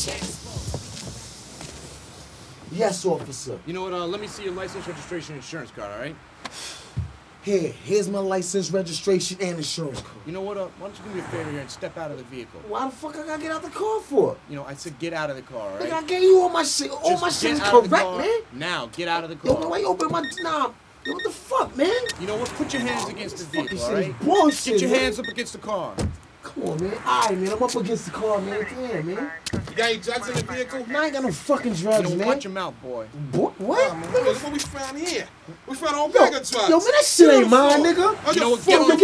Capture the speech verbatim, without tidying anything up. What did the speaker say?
Yes, officer. You know what, uh, let me see your license, registration, and insurance card, all right? Here, here's my license, registration, and insurance card. You know what, uh, why don't you do me a favor here and step out of the vehicle? Why the fuck I gotta get out the car for? You know, I said get out of the car, all right? Nigga, I gave you all my shit. All Just my shit get is out of the correct, car man. Now, get out of the Yo, car. why you open my... Nah, yo, what the fuck, man? You know what, put your hands against the Fucking vehicle, all shit is right? bullshit, Get your man. hands up against the car. Come on, man. All right, man. I'm up against the car, man. Damn, man. You got any drugs in the vehicle? Nah, I ain't got no fucking drugs, You know, man. watch your mouth, boy. Boy, what? Oh, man, look what we found here. We found a whole Yo, bag of drugs. yo, man, that shit ain't mine, nigga. Oh, You know yo, what, get fuck, on yo, the